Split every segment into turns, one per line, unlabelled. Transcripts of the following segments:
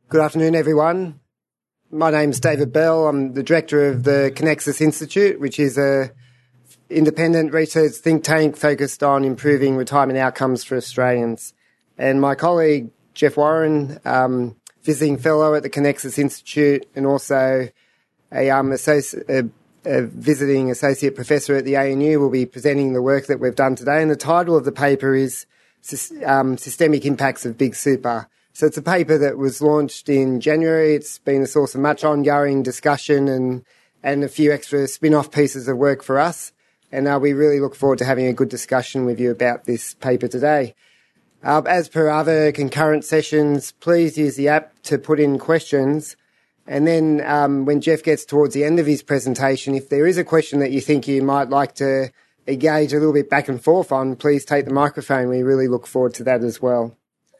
Good afternoon, everyone. My name's David Bell. I'm the director of the Connexus Institute, which is an independent research think tank focused on improving retirement outcomes for Australians. And my colleague, Jeff Warren, visiting fellow at the Connexus Institute and also a visiting associate professor at the ANU, will be presenting the work that we've done today. And the title of the paper is Systemic Impacts of Big Super. So it's a paper that was launched in January. It's been a source of much ongoing discussion and a few extra spin-off pieces of work for us. And we really look forward to having a good discussion with you about this paper today. As per other concurrent sessions, please use the app to put in questions. And then when Jeff gets towards the end of his presentation, if there is a question that you think you might like to engage a little bit back and forth on, please take the microphone. We really look forward to that as well.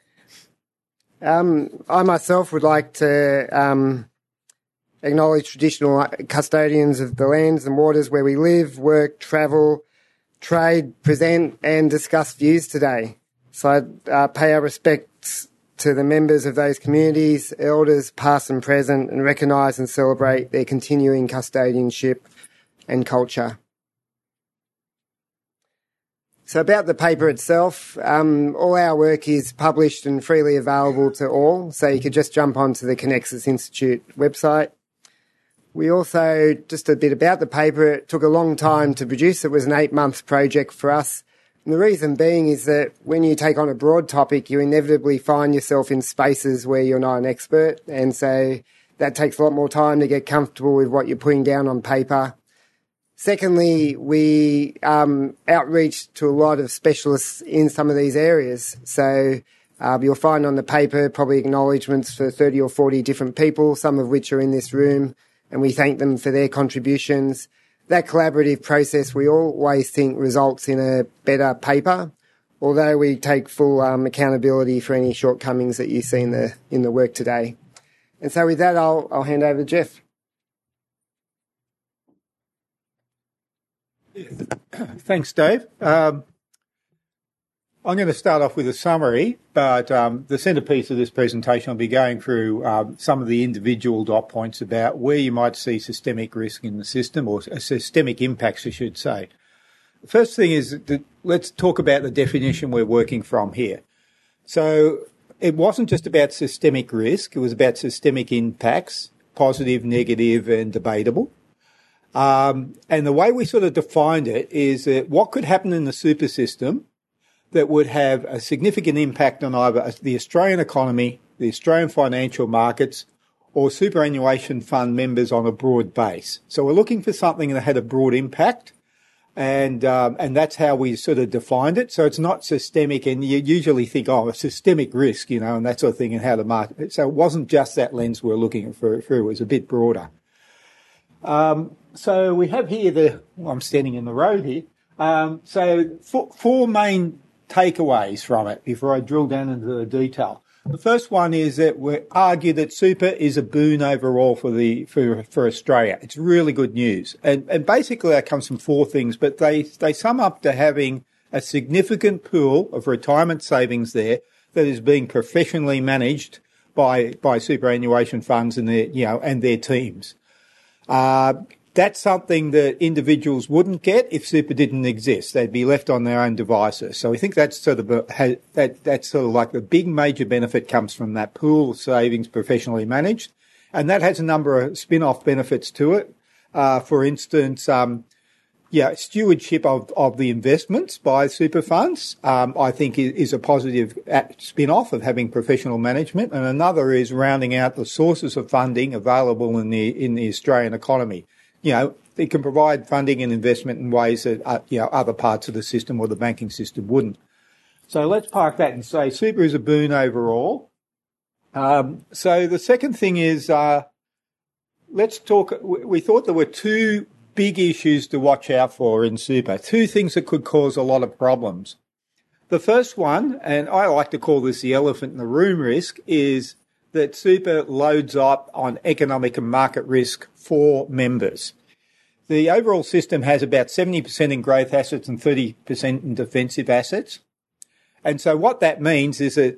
I myself would like to acknowledge traditional custodians of the lands and waters where we live, work, travel, trade, present and discuss views today. So I pay our respects to the members of those communities, elders past and present, and recognise and celebrate their continuing custodianship and culture. So about the paper itself, all our work is published and freely available to all, so you could just jump onto the Connexus Institute website. We also, just a bit about the paper, it took a long time to produce. It was an 8-month project for us. And the reason being is that when you take on a broad topic, you inevitably find yourself in spaces where you're not an expert, and so that takes a lot more time to get comfortable with what you're putting down on paper. Secondly, we outreach to a lot of specialists in some of these areas. So you'll find on the paper probably acknowledgements for 30 or 40 different people, some of which are in this room, and we thank them for their contributions. That collaborative process we always think results in a better paper, although we take full accountability for any shortcomings that you see in the work today. And so with that, I'll hand over to Jeff.
Thanks, Dave. I'm going to start off with a summary, but the centrepiece of this presentation, I'll be going through some of the individual dot points about where you might see systemic risk in the system, or systemic impacts, I should say. The first thing is that let's talk about the definition we're working from here. So it wasn't just about systemic risk, it was about systemic impacts, positive, negative, and debatable. And the way we sort of defined it is that what could happen in the super system that would have a significant impact on either the Australian economy, the Australian financial markets, or superannuation fund members on a broad base. So we're looking for something that had a broad impact, and that's how we sort of defined it. So it's not systemic, and you usually think, a systemic risk, and that sort of thing, and how to market it. So it wasn't just that lens we're looking through. It was a bit broader. So we have here I'm standing in the road here. So four main takeaways from it before I drill down into the detail. The first one is that we argue that super is a boon overall for Australia. It's really good news. And basically that comes from four things, but they sum up to having a significant pool of retirement savings there that is being professionally managed by superannuation funds and their teams. That's something that individuals wouldn't get if super didn't exist. They'd be left on their own devices. So we think that's sort of like the big major benefit comes from that pool of savings professionally managed, and that has a number of spin-off benefits to it. For instance, stewardship of the investments by super funds, I think is a positive spin-off of having professional management, and another is rounding out the sources of funding available in the Australian economy. It can provide funding and investment in ways that other parts of the system or the banking system wouldn't. So let's park that and say super is a boon overall. So the second thing is let's talk. We thought there were two big issues to watch out for in super, two things that could cause a lot of problems. The first one, and I like to call this the elephant in the room risk, is that super loads up on economic and market risk for members. The overall system has about 70% in growth assets and 30% in defensive assets. And so what that means is that,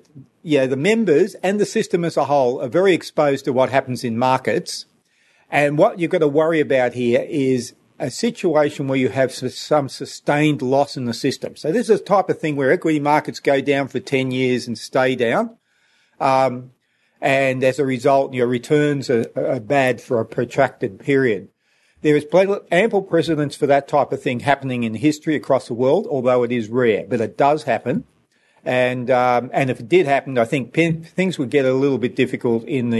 the members and the system as a whole are very exposed to what happens in markets. And what you've got to worry about here is a situation where you have some sustained loss in the system. So this is the type of thing where equity markets go down for 10 years and stay down. And as a result, your returns are bad for a protracted period. There is ample precedence for that type of thing happening in history across the world, although it is rare, but it does happen. And if it did happen, I think things would get a little bit difficult in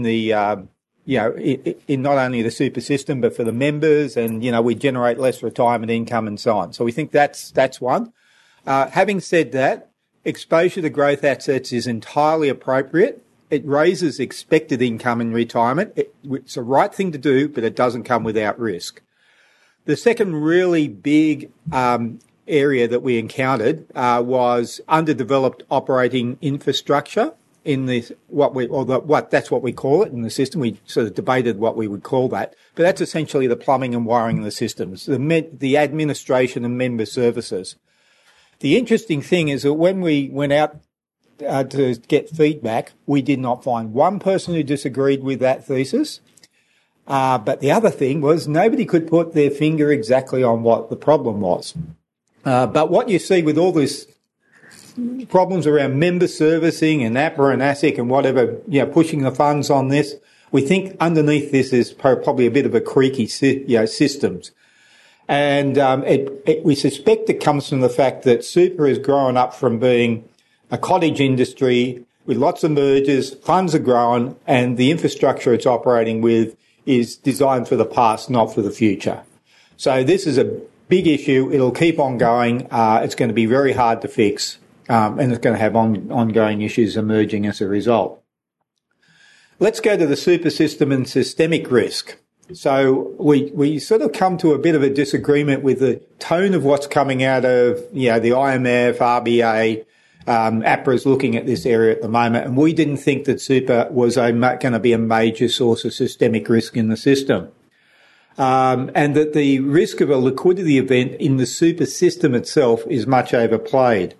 not only the super system, but for the members, and, we generate less retirement income and so on. So we think that's one. Having said that, exposure to growth assets is entirely appropriate. It raises expected income in retirement. It's the right thing to do, but it doesn't come without risk. The second really big area that we encountered was underdeveloped operating infrastructure in this, that's what we call it in the system. We sort of debated what we would call that, but that's essentially the plumbing and wiring of the systems, the administration and member services. The interesting thing is that when we went out to get feedback, we did not find one person who disagreed with that thesis. But the other thing was nobody could put their finger exactly on what the problem was. But what you see with all this problems around member servicing and APRA and ASIC and whatever, pushing the funds on this, we think underneath this is probably a bit of a creaky, systems. And we suspect it comes from the fact that super has grown up from being a cottage industry with lots of mergers, funds are growing, and the infrastructure it's operating with is designed for the past, not for the future. So this is a big issue. It'll keep on going. It's going to be very hard to fix, and it's going to have ongoing issues emerging as a result. Let's go to the super system and systemic risk. So we sort of come to a bit of a disagreement with the tone of what's coming out of, the IMF, RBA. APRA is looking at this area at the moment, and we didn't think that super was going to be a major source of systemic risk in the system. And that the risk of a liquidity event in the super system itself is much overplayed.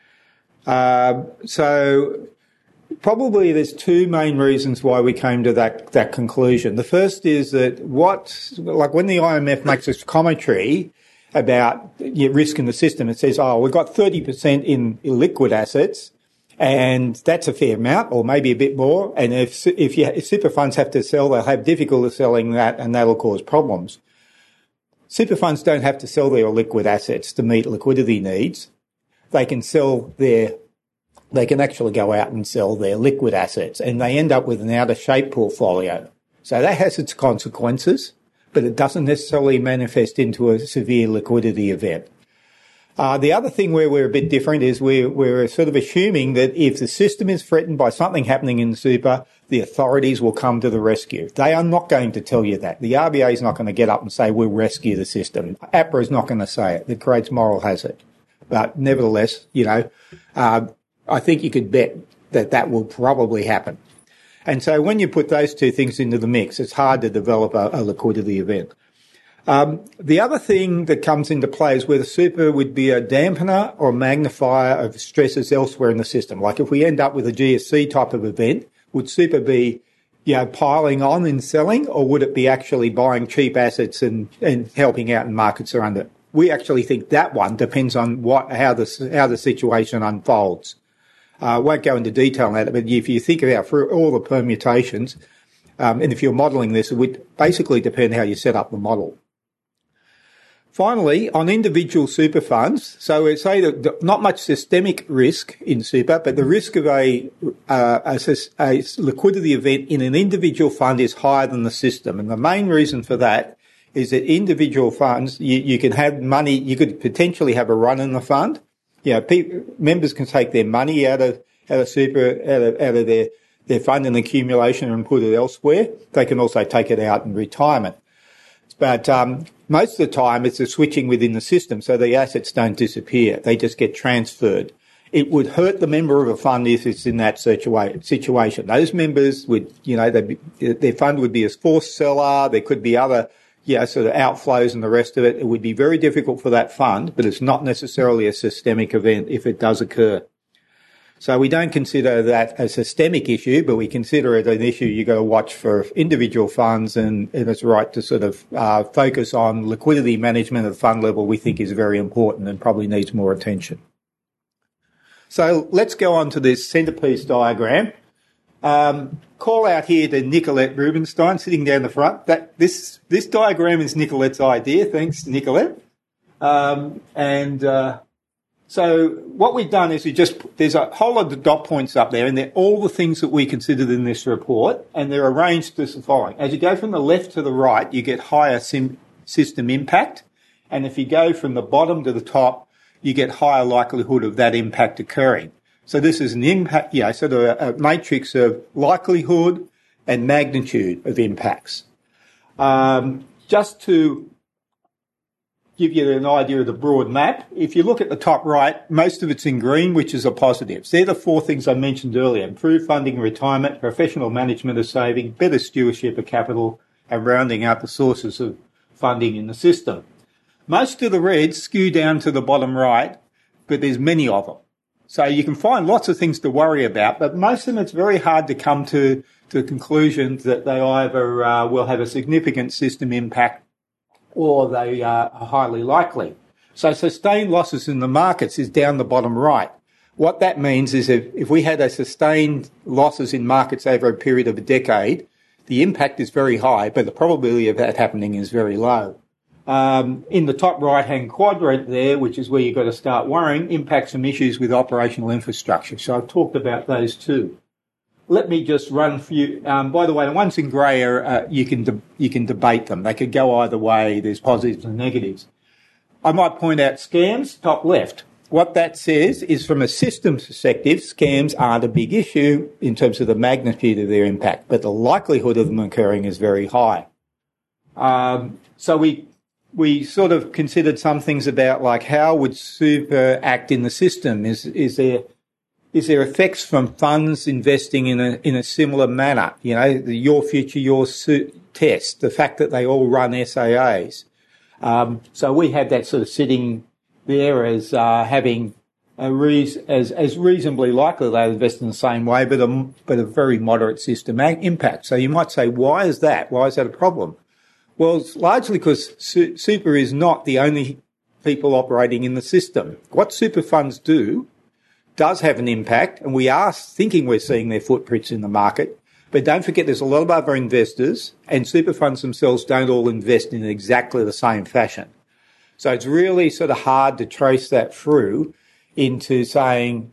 So probably there's two main reasons why we came to that conclusion. The first is that when the IMF makes its commentary about risk in the system, it says, we've got 30% in illiquid assets, and that's a fair amount, or maybe a bit more. And if super funds have to sell, they'll have difficulty selling that, and that'll cause problems. Super funds don't have to sell their illiquid assets to meet liquidity needs. They can actually go out and sell their liquid assets, and they end up with an out-of-shape portfolio. So that has its consequences, but it doesn't necessarily manifest into a severe liquidity event. The other thing where we're a bit different is we're sort of assuming that if the system is threatened by something happening in super, the authorities will come to the rescue. They are not going to tell you that. The RBA is not going to get up and say, we'll rescue the system. APRA is not going to say it. It creates moral hazard. But nevertheless, I think you could bet that will probably happen. And so when you put those two things into the mix, it's hard to develop a liquidity event. The other thing that comes into play is whether super would be a dampener or magnifier of stresses elsewhere in the system. Like if we end up with a GFC type of event, would super be, piling on and selling, or would it be actually buying cheap assets and helping out in markets around it? We actually think that one depends on how the situation unfolds. I won't go into detail on that, but if you think about through all the permutations, and if you're modelling this, it would basically depend how you set up the model. Finally, on individual super funds, so we say that not much systemic risk in super, but the risk of a liquidity event in an individual fund is higher than the system. And the main reason for that is that individual funds, you can have money, you could potentially have a run in the fund. Members can take their money out of super, out of their fund and accumulation and put it elsewhere. They can also take it out in retirement. But most of the time it's a switching within the system, so the assets don't disappear. They just get transferred. It would hurt the member of a fund if it's in that situation. Those members would, their fund would be a forced seller. There could be other sort of outflows and the rest of it. It would be very difficult for that fund, but it's not necessarily a systemic event if it does occur. So we don't consider that a systemic issue, but we consider it an issue you've got to watch for individual funds, and it's right to sort of focus on liquidity management at the fund level. We think is very important and probably needs more attention. So let's go on to this centrepiece diagram. Call out here to Nicolette Rubinstein sitting down the front. This diagram is Nicolette's idea. Thanks, Nicolette. So what we've done is there's a whole lot of dot points up there, and they're all the things that we considered in this report, and they're arranged as the following. As you go from the left to the right, you get higher system impact, and if you go from the bottom to the top, you get higher likelihood of that impact occurring. So this is an impact, sort of a matrix of likelihood and magnitude of impacts. Just to give you an idea of the broad map, if you look at the top right, most of it's in green, which is a positive. So they're the four things I mentioned earlier: improved funding, retirement, professional management of saving, better stewardship of capital, and rounding out the sources of funding in the system. Most of the reds skew down to the bottom right, but there's many of them. So you can find lots of things to worry about, but most of them it's very hard to come to the conclusion that they either will have a significant system impact or they are highly likely. So sustained losses in the markets is down the bottom right. What that means is if we had a sustained losses in markets over a period of a decade, the impact is very high, but the probability of that happening is very low. In the top right-hand quadrant there, which is where you've got to start worrying, impacts from issues with operational infrastructure. So I've talked about those too. Let me just run for you. By the way, the ones in grey are you can debate them. They could go either way. There's positives and negatives. I might point out scams, top left. What that says is, from a systems perspective, scams aren't a big issue in terms of the magnitude of their impact, but the likelihood of them occurring is very high. So we sort of considered some things about, like, how would super act in the system? Is there effects from funds investing in a similar manner? The Your Future, Your test, the fact that they all run SAAs. So we had that sort of sitting there as having as reasonably likely they invest in the same way, but a very moderate system impact. So you might say, why is that? Why is that a problem? Well, it's largely because super is not the only people operating in the system. What super funds do does have an impact, and we are thinking we're seeing their footprints in the market. But don't forget, there's a lot of other investors, and super funds themselves don't all invest in exactly the same fashion. So it's really sort of hard to trace that through into saying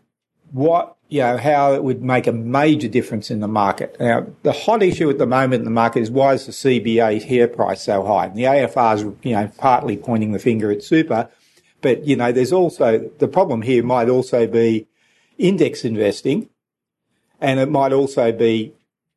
how it would make a major difference in the market. Now, the hot issue at the moment in the market is, why is the CBA share price so high? And the AFR is, partly pointing the finger at super, but, there's also, the problem here might also be index investing, and it might also be,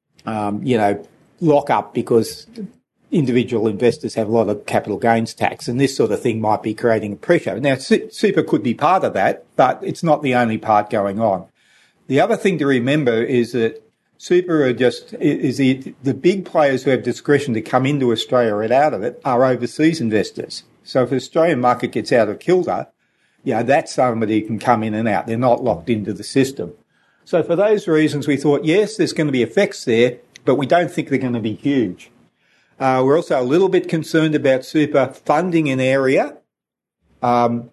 lock up, because individual investors have a lot of capital gains tax, and this sort of thing might be creating pressure. Now, super could be part of that, but it's not the only part going on. The other thing to remember is that super are the big players who have discretion to come into Australia and out of it are overseas investors. So if the Australian market gets out of kilter, that's somebody who can come in and out. They're not locked into the system. So for those reasons, we thought, yes, there's going to be effects there, but we don't think they're going to be huge. We're also a little bit concerned about super funding an area, and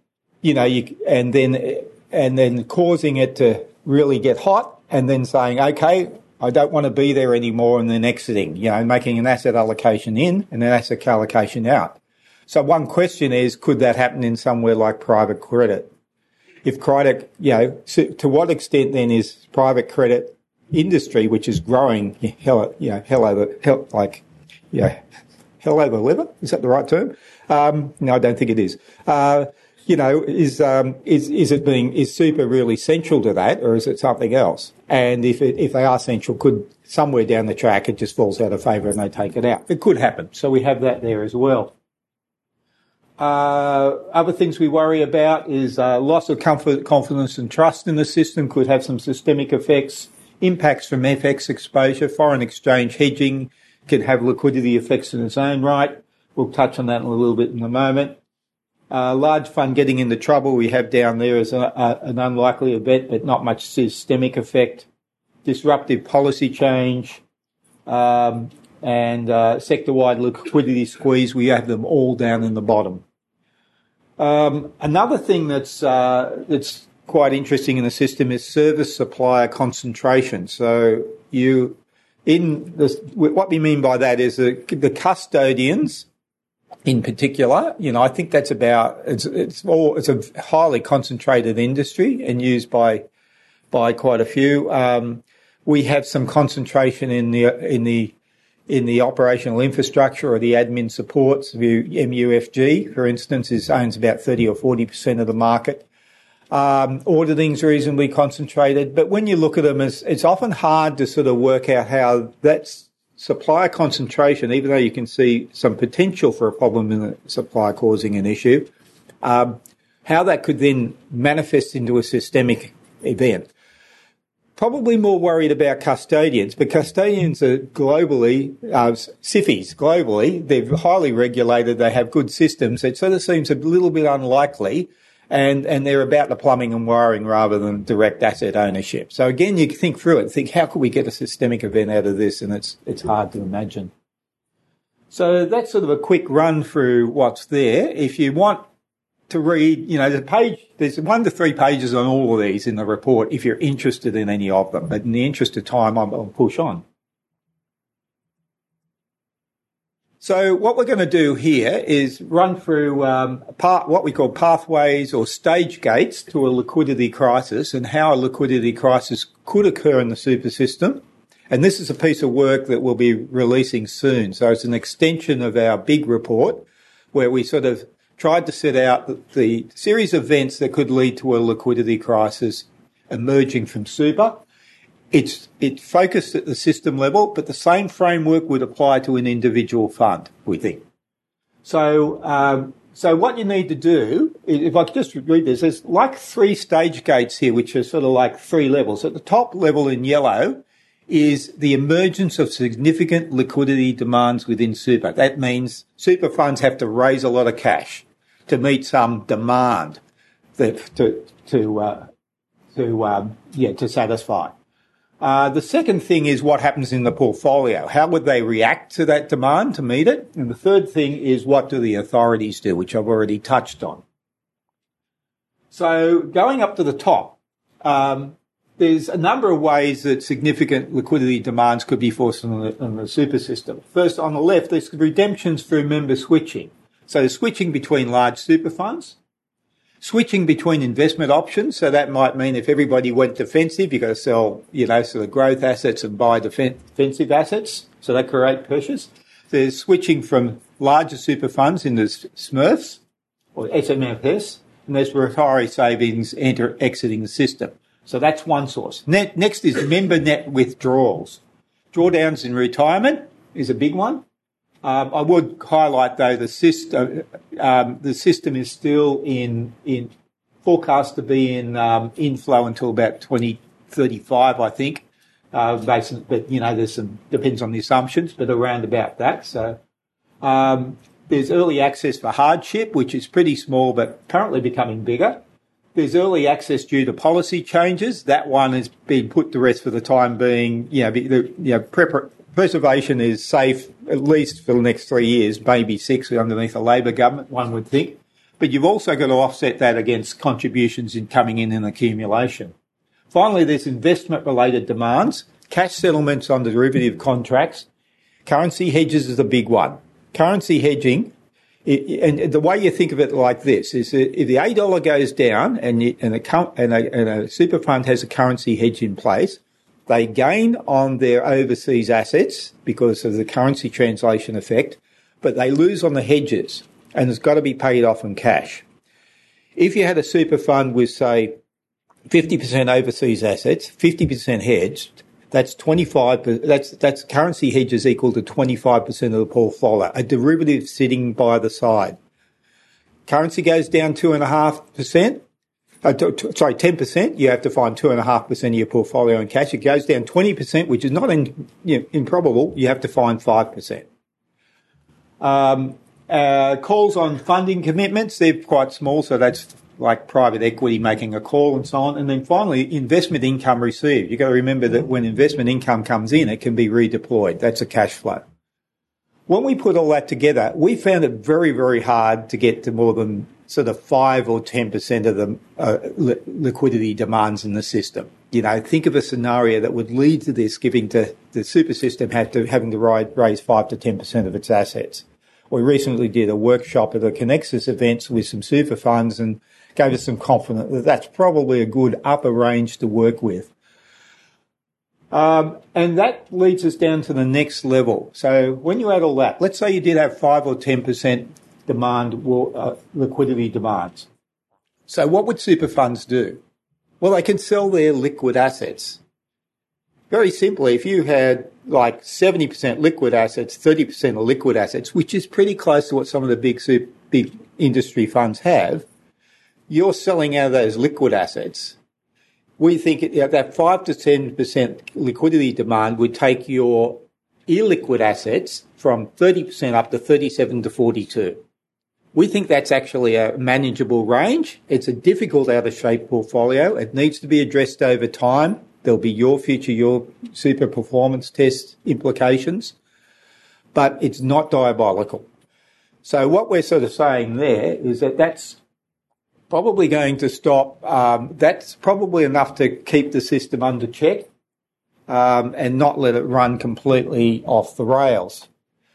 then causing it to really get hot, and then saying, okay, I don't want to be there anymore, and then exiting, making an asset allocation in and an asset allocation out. So one question is, could that happen in somewhere like private credit? If credit, to what extent then is private credit industry, which is growing hell over leather? Is that the right term? No, I don't think it is. Is super really central to that, or is it something else? And if they are central, could somewhere down the track it just falls out of favour and they take it out? It could happen. So we have that there as well. Other things we worry about is loss of confidence and trust in the system could have some systemic effects. Impacts from FX exposure, foreign exchange hedging can have liquidity effects in its own right. We'll touch on that in a little bit in a moment. Large fund getting into trouble we have down there is an unlikely event, but not much systemic effect. Disruptive policy change and sector-wide liquidity squeeze, we have them all down in the bottom. Another thing that's quite interesting in the system is service supplier concentration. So what we mean by that is the custodians in particular, I think that's it's a highly concentrated industry and used by quite a few. We have some concentration in the operational infrastructure or the admin supports. MUFG, for instance, owns about 30 or 40% of the market. Auditing's reasonably concentrated, but when you look at them, it's often hard to sort of work out how that's supplier concentration, even though you can see some potential for a problem in the supply causing an issue, how that could then manifest into a systemic event. Probably more worried about custodians, but custodians are globally, SIFIs globally, they're highly regulated, they have good systems. It sort of seems a little bit unlikely, and they're about the plumbing and wiring rather than direct asset ownership. So again, you think through it, think how could we get a systemic event out of this, and it's hard to imagine. So that's sort of a quick run through what's there. If you want to read, there's 1 to 3 pages on all of these in the report if you're interested in any of them. But in the interest of time, I'll push on. So what we're going to do here is run through what we call pathways or stage gates to a liquidity crisis and how a liquidity crisis could occur in the super system. And this is a piece of work that we'll be releasing soon. So it's an extension of our big report where we sort of tried to set out the series of events that could lead to a liquidity crisis emerging from super. It's focused at the system level, but the same framework would apply to an individual fund, we think. So what you need to do, if I could just read this, there's like 3 stage gates here, which are sort of like 3 levels. At the top level in yellow is the emergence of significant liquidity demands within super. That means super funds have to raise a lot of cash to meet some demand to satisfy. The second thing is what happens in the portfolio. How would they react to that demand to meet it? And the third thing is what do the authorities do, which I've already touched on. So going up to the top, there's a number of ways that significant liquidity demands could be forced on the super system. First, on the left, there's redemptions through member switching. So switching between large super funds, switching between investment options. So that might mean if everybody went defensive, you've got to sell, sort of growth assets and buy defensive assets. So that create pressures. There's switching from larger super funds into SMRFs or SMFS, and there's retiree savings exiting the system. So that's one source. Next is member net withdrawals. Drawdowns in retirement is a big one. I would highlight though the system is still in forecast to be in inflow until about 2035, I think. But there's some depends on the assumptions, but around about that. So there's early access for hardship, which is pretty small, but apparently becoming bigger. There's early access due to policy changes. That one has been put to rest for the time being. Preservation is safe at least for the next 3 years, maybe 6 underneath a Labor government, one would think. But you've also got to offset that against contributions coming in accumulation. Finally, there's investment-related demands, cash settlements on derivative contracts. Currency hedges is a big one. Currency hedging, and the way you think of it like this is that if the $8 goes down and a super fund has a currency hedge in place, they gain on their overseas assets because of the currency translation effect, but they lose on the hedges, and it's got to be paid off in cash. If you had a super fund with, say, 50% overseas assets, 50% hedged, that's 25. That's currency hedges equal to 25% of the portfolio, a derivative sitting by the side. Currency goes down 2.5%. 10%, you have to find 2.5% of your portfolio in cash. It goes down 20%, which is not improbable. You have to find 5%. Calls on funding commitments, they're quite small, so that's like private equity making a call and so on. And then finally, investment income received. You've got to remember that when investment income comes in, it can be redeployed. That's a cash flow. When we put all that together, we found it very, very hard to get to more than sort of 5 or 10% of the liquidity demands in the system. You know, think of a scenario that would lead to this giving to the super system having to raise 5 to 10% of its assets. We recently did a workshop at the Connexus events with some super funds and gave us some confidence that that's probably a good upper range to work with. And that leads us down to the next level. So when you add all that, let's say you did have 5 or 10% liquidity demands. So what would super funds do? Well, they can sell their liquid assets. Very simply, if you had like 70% liquid assets, 30% of liquid assets, which is pretty close to what some of the big industry funds have, you're selling out of those liquid assets. We think that 5 to 10% liquidity demand would take your illiquid assets from 30% up to 37 to 42. We think that's actually a manageable range. It's a difficult out-of-shape portfolio. It needs to be addressed over time. There'll be your super performance test implications, but it's not diabolical. So what we're sort of saying there is that that's probably going to stop. That's probably enough to keep the system under check and not let it run completely off the rails.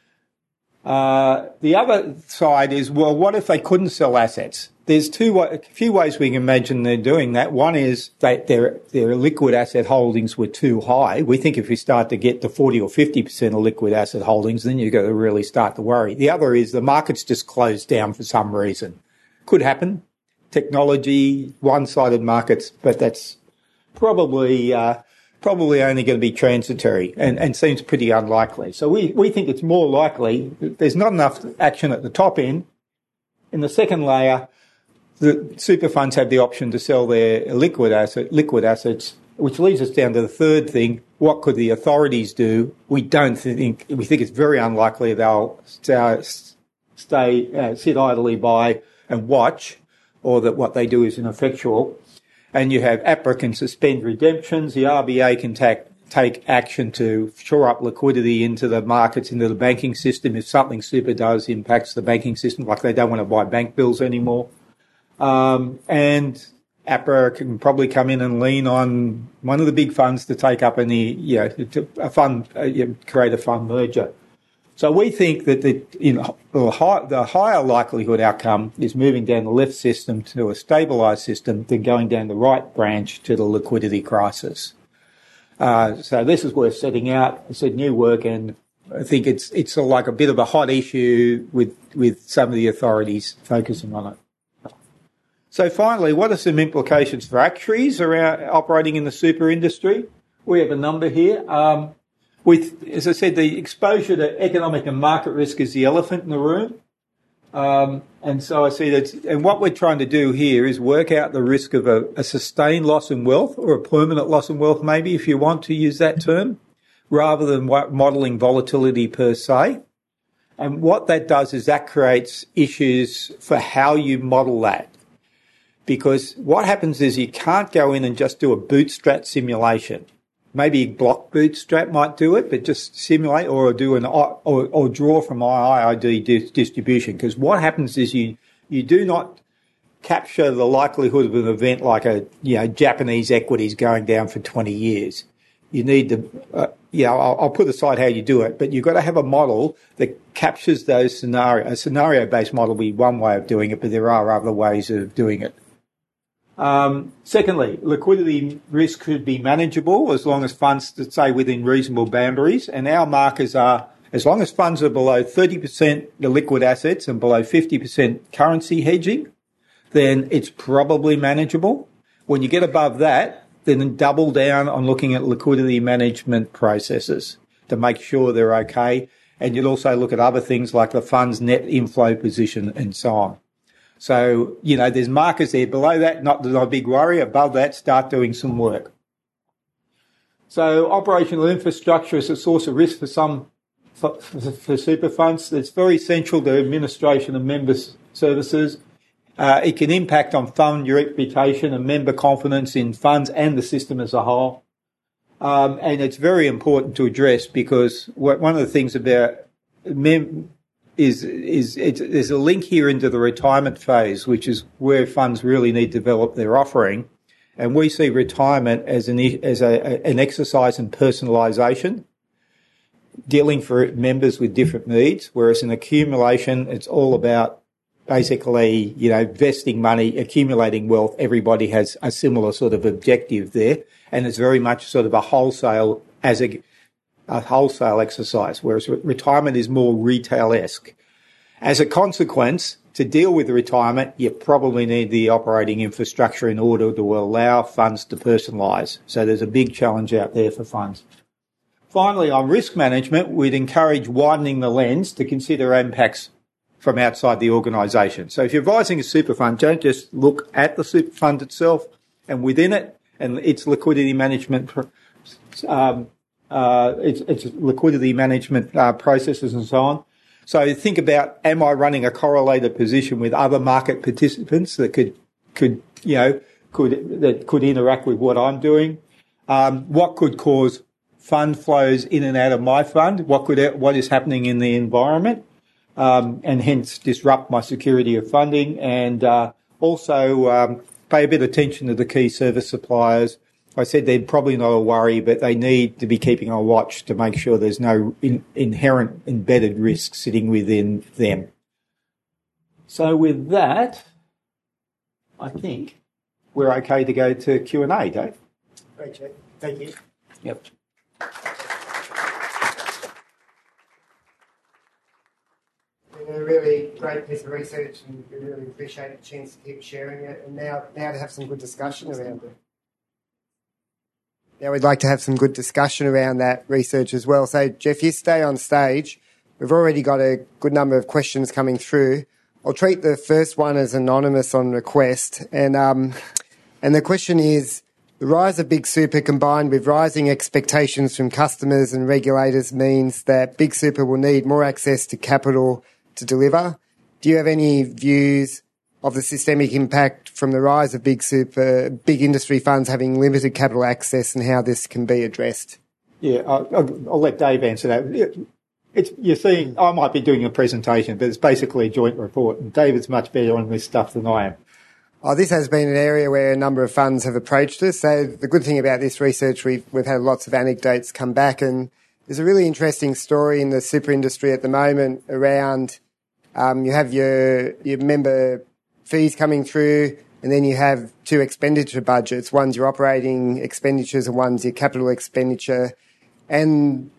The other side is, well, what if they couldn't sell assets? There's a few ways we can imagine they're doing that. One is that their liquid asset holdings were too high. We think if you start to get to 40 or 50% of liquid asset holdings, then you've got to really start to worry. The other is the market's just closed down for some reason. Could happen. Technology, one-sided markets, but that's probably only going to be transitory and seems pretty unlikely. So we think it's more likely that there's not enough action at the top end. In the second layer, the super funds have the option to sell their liquid assets, which leads us down to the third thing. What could the authorities do? We think it's very unlikely they'll sit idly by and watch, or that what they do is ineffectual. And you have APRA can suspend redemptions. The RBA can take action to shore up liquidity into the markets, into the banking system. If something super does impacts the banking system, like they don't want to buy bank bills anymore. And APRA can probably come in and lean on one of the big funds to take up create a fund merger. So we think that the higher likelihood outcome is moving down the left system to a stabilised system than going down the right branch to the liquidity crisis. So this is where we're setting out. It's a new work, and I think it's sort of like a bit of a hot issue with some of the authorities focusing on it. So finally, what are some implications for actuaries around operating in the super industry? We have a number here. As I said, the exposure to economic and market risk is the elephant in the room. And so I see that, and what we're trying to do here is work out the risk of a sustained loss in wealth, or a permanent loss in wealth, maybe, if you want to use that term, rather than modelling volatility per se. And what that does is that creates issues for how you model that. Because what happens is you can't go in and just do a bootstrap simulation. Maybe block bootstrap might do it, but just simulate or do or draw from IID distribution. Because what happens is you do not capture the likelihood of an event like Japanese equities going down for 20 years. You need to, I'll put aside how you do it, but you've got to have a model that captures those scenarios. A scenario-based model will be one way of doing it, but there are other ways of doing it. Secondly, liquidity risk could be manageable as long as funds stay within reasonable boundaries. And our markers are, as long as funds are below 30% the liquid assets and below 50% currency hedging, then it's probably manageable. When you get above that, then double down on looking at liquidity management processes to make sure they're okay. And you'd also look at other things like the fund's net inflow position and so on. So, there's markers there. Below that, not a big worry. Above that, start doing some work. So operational infrastructure is a source of risk for some for super funds. It's very central to administration of member services. It can impact on fund reputation and member confidence in funds and the system as a whole. And it's very important to address because one of the things about there's a link here into the retirement phase, which is where funds really need to develop their offering. And we see retirement as an exercise in personalisation, dealing for members with different needs, whereas in accumulation, it's all about basically, vesting money, accumulating wealth. Everybody has a similar sort of objective there, and it's very much sort of a wholesale exercise, whereas retirement is more retail-esque. As a consequence, to deal with retirement, you probably need the operating infrastructure in order to allow funds to personalise. So there's a big challenge out there for funds. Finally, on risk management, we'd encourage widening the lens to consider impacts from outside the organisation. So if you're advising a super fund, don't just look at the super fund itself and within it and its liquidity management, its liquidity management processes and so on. So think about, am I running a correlated position with other market participants that could interact with what I'm doing? What could cause fund flows in and out of my fund? What is happening in the environment? And hence disrupt my security of funding, and also pay a bit of attention to the key service suppliers. I said they're probably not a worry, but they need to be keeping a watch to make sure there's no inherent embedded risk sitting within them. So with that, I think we're okay to go to Q&A, Dave.
Great, Jeff. Thank you.
Yep.
A really great piece of research, and we really appreciate the chance to keep sharing it. And now to have some good discussion around it. Now we'd like to have some good discussion around that research as well. So, Jeff, you stay on stage. We've already got a good number of questions coming through. I'll treat the first one as anonymous on request. And the question is, the rise of Big Super combined with rising expectations from customers and regulators means that Big Super will need more access to capital to deliver. Do you have any views of the systemic impact from the rise of big industry funds having limited capital access, and how this can be addressed?
Yeah, I'll let Dave answer that. You're seeing, I might be doing a presentation, but it's basically a joint report, and David's much better on this stuff than I am.
Oh, this has been an area where a number of funds have approached us. So the good thing about this research, we've had lots of anecdotes come back, and there's a really interesting story in the super industry at the moment around you have your member fees coming through, and then you have two expenditure budgets. One's your operating expenditures and one's your capital expenditure. And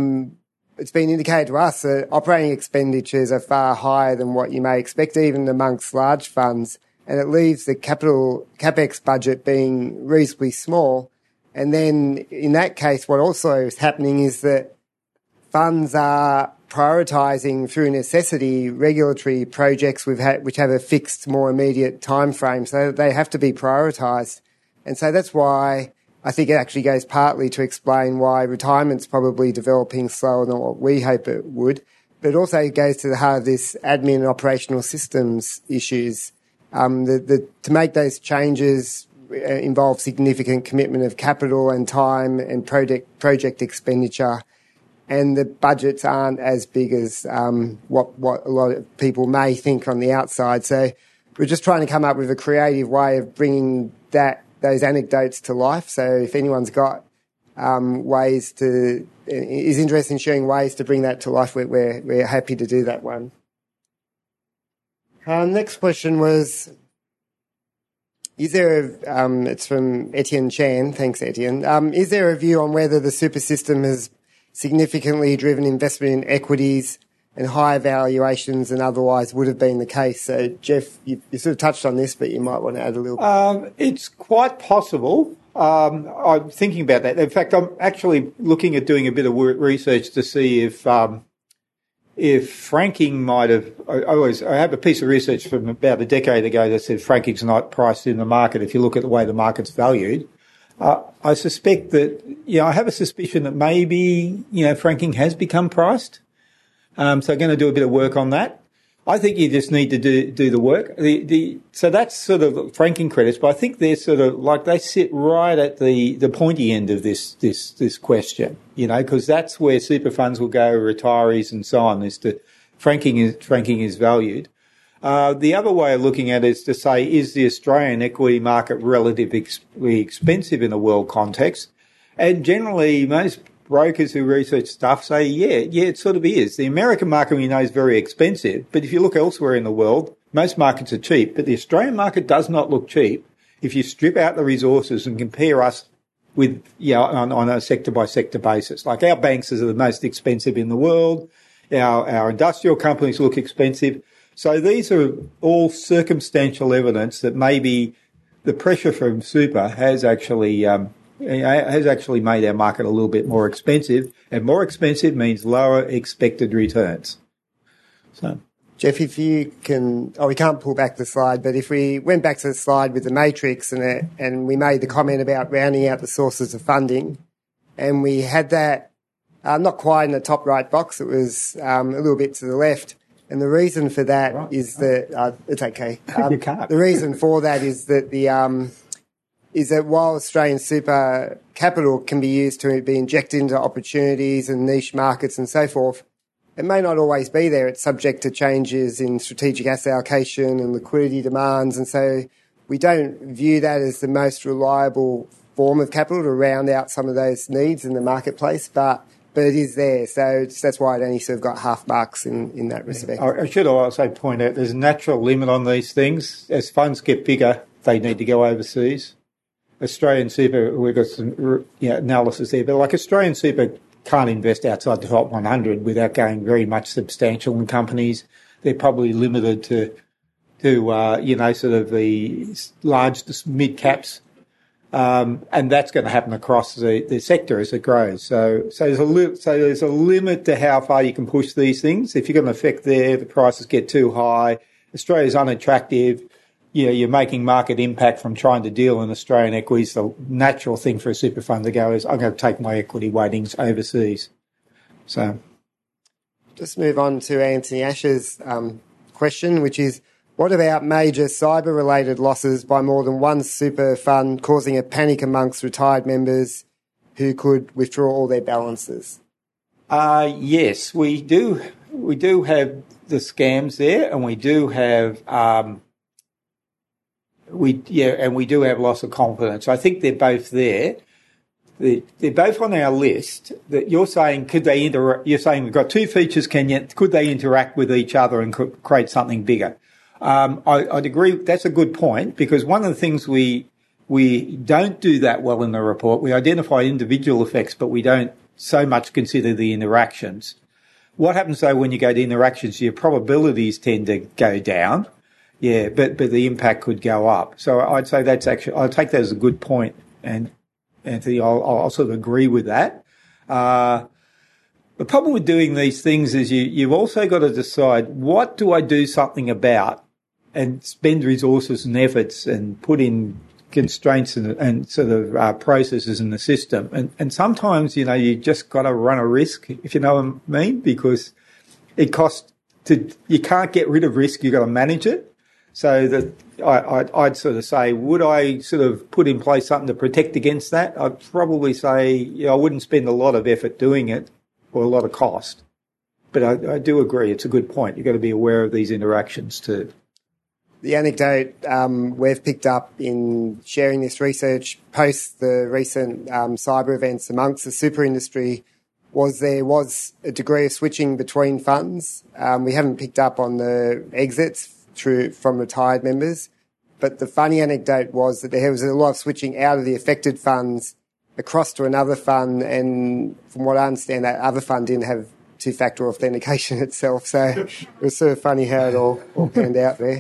it's been indicated to us that operating expenditures are far higher than what you may expect, even amongst large funds. And it leaves the CapEx budget being reasonably small. And then in that case, what also is happening is that funds are prioritising through necessity regulatory projects which have a fixed, more immediate time frame, so they have to be prioritised. And so that's why I think it actually goes partly to explain why retirement's probably developing slower than what we hope it would, but it also goes to the heart of this admin and operational systems issues. To make those changes involve significant commitment of capital and time and project expenditure. And the budgets aren't as big as what a lot of people may think on the outside. So we're just trying to come up with a creative way of bringing those anecdotes to life. So if anyone's got is interested in sharing ways to bring that to life, we're happy to do that one. Next question was, it's from Etienne Chan. Thanks, Etienne. Is there a view on whether the super system has significantly driven investment in equities and higher valuations than otherwise would have been the case? So, Jeff, you sort of touched on this, but you might want to add a little bit.
It's quite possible. I'm thinking about that. In fact, I'm actually looking at doing a bit of research to see if franking might have. I have a piece of research from about a decade ago that said franking's not priced in the market if you look at the way the market's valued. I suspect that, I have a suspicion that maybe, franking has become priced. So going to do a bit of work on that. I think you just need to do the work. So that's sort of franking credits, but I think they're sort of like they sit right at the pointy end of this question, because that's where super funds will go, retirees and so on, is to franking is valued. The other way of looking at it is to say, is the Australian equity market relatively expensive in a world context? And generally, most brokers who research stuff say, yeah, it sort of is. The American market, we know, is very expensive, but if you look elsewhere in the world, most markets are cheap, but the Australian market does not look cheap if you strip out the resources and compare us with, on a sector-by-sector basis. Like our banks are the most expensive in the world. Our industrial companies look expensive. So these are all circumstantial evidence that maybe the pressure from super has actually made our market a little bit more expensive, and more expensive means lower expected returns. So,
Jeff, if you can, we can't pull back the slide, but if we went back to the slide with the matrix and we made the comment about rounding out the sources of funding, and we had that not quite in the top right box, it was a little bit to the left. And the reason for that is that it's okay.
You can't.
The reason for that is that is that while Australian super capital can be used to be injected into opportunities and niche markets and so forth, it may not always be there. It's subject to changes in strategic asset allocation and liquidity demands, and so we don't view that as the most reliable form of capital to round out some of those needs in the marketplace, but it is there. So that's why it only sort of got half marks in that respect.
I should also point out there's a natural limit on these things. As funds get bigger, they need to go overseas. Australian super, we've got some analysis there, but like Australian super can't invest outside the top 100 without going very much substantial in companies. They're probably limited to sort of the large to mid caps. And that's going to happen across the sector as it grows. So there's a limit to how far you can push these things. If you're going to affect the prices get too high, Australia's unattractive. You're making market impact from trying to deal in Australian equities. The natural thing for a super fund to go is, I'm going to take my equity weightings overseas. So,
just move on to Anthony Ash's question, which is, what about major cyber-related losses by more than one super fund causing a panic amongst retired members who could withdraw all their balances?
Yes, we do. We do have the scams there, and we do have we do have loss of confidence. I think they're both there. They're both on our list. That you're saying, you're saying we've got two features. Could they interact with each other and create something bigger? I'd agree. That's a good point, because one of the things we don't do that well in the report, we identify individual effects, but we don't so much consider the interactions. What happens though when you go to interactions? Your probabilities tend to go down. Yeah, but the impact could go up. So I'd say I'll take that as a good point. And Anthony, I'll sort of agree with that. The problem with doing these things is you've also got to decide, what do I do something about, and spend resources and efforts and put in constraints and sort of processes in the system. And sometimes, you just got to run a risk, if you know what I mean, because it costs you can't get rid of risk, you've got to manage it. So that I'd sort of say, would I sort of put in place something to protect against that? I'd probably say, I wouldn't spend a lot of effort doing it or a lot of cost. But I do agree, it's a good point. You've got to be aware of these interactions too.
The anecdote we've picked up in sharing this research post the recent cyber events amongst the super industry was there was a degree of switching between funds. We haven't picked up on the exits from retired members, but the funny anecdote was that there was a lot of switching out of the affected funds across to another fund, and from what I understand, that other fund didn't have two-factor authentication itself, so it was sort of funny how it all panned out there.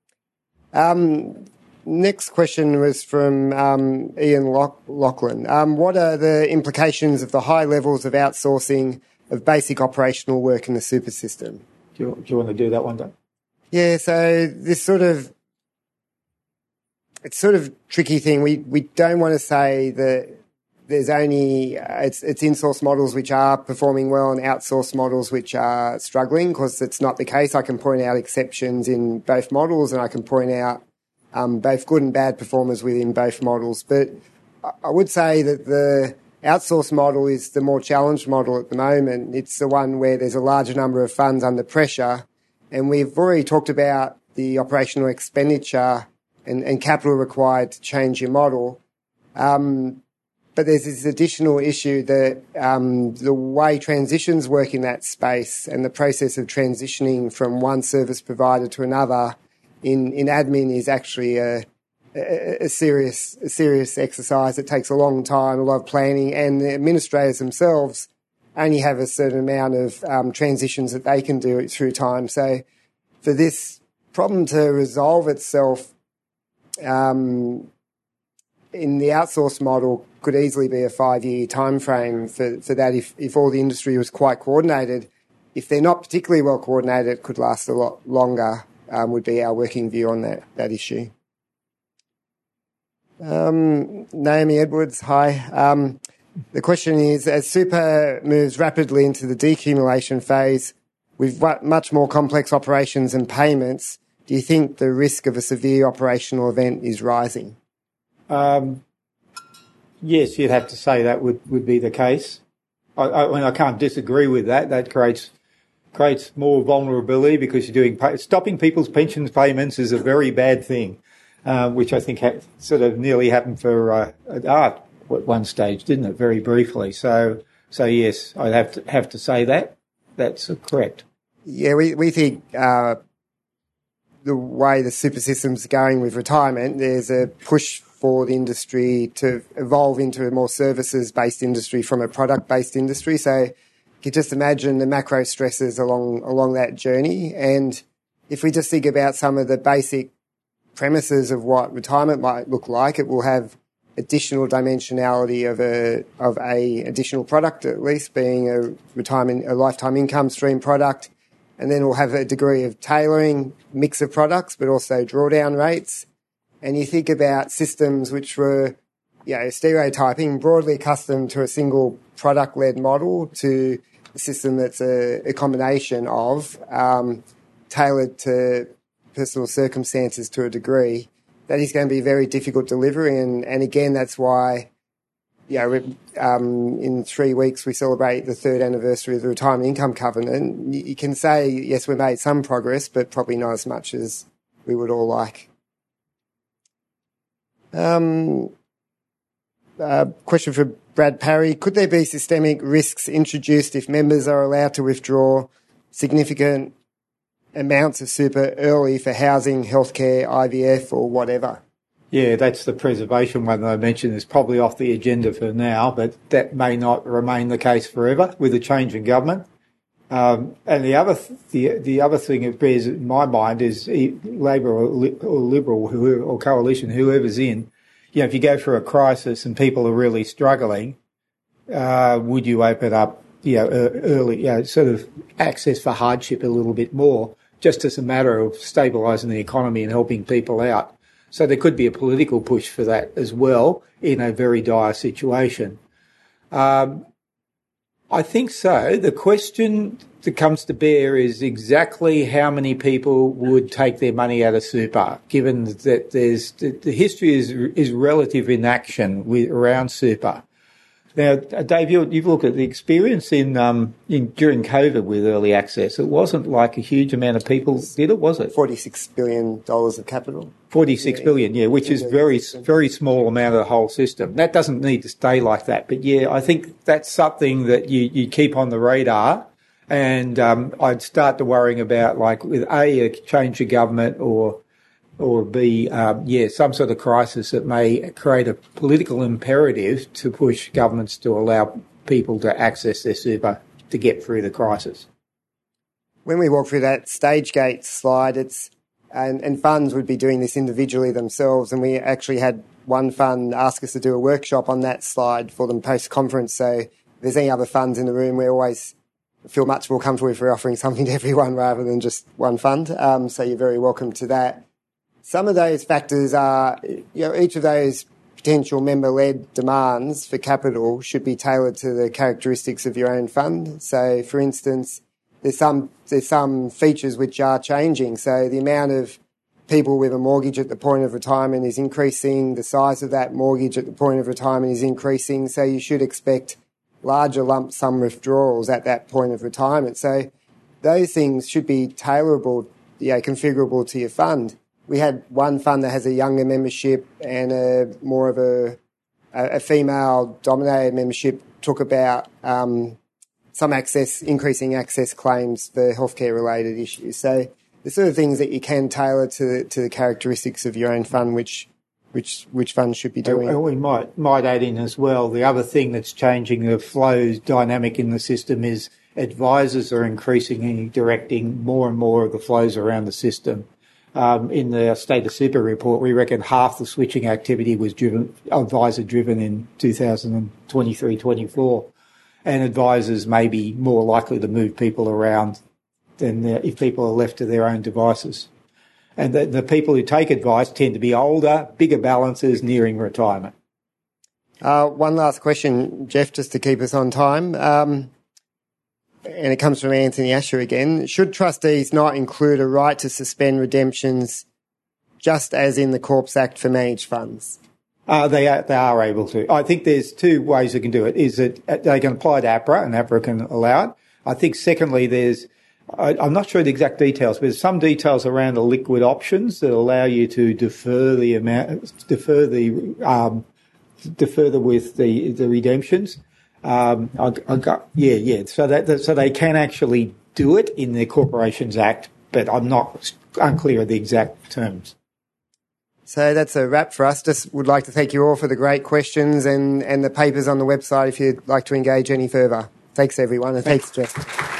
Next question was from Ian Lachlan. What are the implications of the high levels of outsourcing of basic operational work in the super system?
Do you want to do that one, Doug?
Yeah, so this it's sort of tricky thing. We don't want to say that there's only it's in-source models which are performing well and outsourced models which are struggling, because it's not the case. I can point out exceptions in both models, and I can point out both good and bad performers within both models. But I would say that the outsourced model is the more challenged model at the moment. It's the one where there's a larger number of funds under pressure, and we've already talked about the operational expenditure and capital required to change your model. But there's this additional issue that the way transitions work in that space and the process of transitioning from one service provider to another in admin is actually a serious exercise. It takes a long time, a lot of planning, and the administrators themselves only have a certain amount of transitions that they can do through time. So for this problem to resolve itself in the outsourced model could easily be a 5-year time frame for that if all the industry was quite coordinated. If they're not particularly well coordinated, it could last a lot longer, would be our working view on that issue. Naomi Edwards, hi. The question is, as super moves rapidly into the decumulation phase with much more complex operations and payments, do you think the risk of a severe operational event is rising?
Yes, you'd have to say that would be the case. I mean, I can't disagree with that. That creates more vulnerability, because stopping people's pensions payments is a very bad thing, which I think sort of nearly happened for ART at one stage, didn't it? Very briefly. So yes, I'd have to say that. That's correct.
Yeah, we think the way the super system's going with retirement, there's a push for the industry to evolve into a more services-based industry from a product-based industry. So you can just imagine the macro stresses along that journey. And if we just think about some of the basic premises of what retirement might look like, it will have additional dimensionality of a additional product, at least being a lifetime income stream product. And then we'll have a degree of tailoring, mix of products, but also drawdown rates. And you think about systems which were, stereotyping, broadly accustomed to a single product-led model, to a system that's a combination of tailored to personal circumstances to a degree. That is going to be very difficult delivery. And again, that's why, in 3 weeks we celebrate the 3rd anniversary of the Retirement Income Covenant. You can say, yes, we made some progress, but probably not as much as we would all like. Question for Brad Parry. Could there be systemic risks introduced if members are allowed to withdraw significant amounts of super early for housing, healthcare, IVF or whatever?
Yeah, that's the preservation one that I mentioned. Is probably off the agenda for now, but that may not remain the case forever with a change in government. And the other thing that bears in my mind is Labor or Liberal or Coalition, whoever's in, if you go through a crisis and people are really struggling, would you open up, early, sort of access for hardship a little bit more, just as a matter of stabilising the economy and helping people out? So there could be a political push for that as well in a very dire situation. I think so. The question that comes to bear is exactly how many people would take their money out of super, given that the history is relative inaction around super. Now, Dave, you've looked at the experience in during COVID with early access. It wasn't like a huge amount of people did it, was it?
$46 billion of capital.
46 billion, yeah, which is very small amount of the whole system. That doesn't need to stay like that. But yeah, I think that's something that you keep on the radar. And I'd start to worrying about, like, with A, a change of government, or B, some sort of crisis that may create a political imperative to push governments to allow people to access their super to get through the crisis.
When we walk through that stage gate slide, and funds would be doing this individually themselves, and we actually had one fund ask us to do a workshop on that slide for them post-conference. So if there's any other funds in the room, we always feel much more comfortable if we're offering something to everyone rather than just one fund. So you're very welcome to that. Some of those factors are, each of those potential member-led demands for capital should be tailored to the characteristics of your own fund. So, for instance, there's some features which are changing. So the amount of people with a mortgage at the point of retirement is increasing. The size of that mortgage at the point of retirement is increasing. So you should expect larger lump sum withdrawals at that point of retirement. So those things should be tailorable, configurable to your fund. We had one fund that has a younger membership and more of a female-dominated membership, took about some increasing access claims for healthcare-related issues. So the sort of things that you can tailor to the characteristics of your own fund, which funds should be doing.
We might add in as well, the other thing that's changing the flows dynamic in the system is advisors are increasingly directing more and more of the flows around the system. In the State of Super report, we reckon half the switching activity was advisor-driven in 2023-24, and advisors may be more likely to move people around than if people are left to their own devices. And the people who take advice tend to be older, bigger balances, nearing retirement.
One last question, Jeff, just to keep us on time. And it comes from Anthony Asher again. Should trustees not include a right to suspend redemptions just as in the Corps Act for managed funds?
They are able to. I think there's two ways they can do it. Is that they can apply to APRA and APRA can allow it. I think secondly, I'm not sure the exact details, but there's some details around the liquid options that allow you to defer the redemptions. So they can actually do it in the Corporations Act, but I'm not unclear of the exact terms.
So that's a wrap for us. Just would like to thank you all for the great questions and the papers on the website if you'd like to engage any further. Thanks everyone, and thanks Jeff.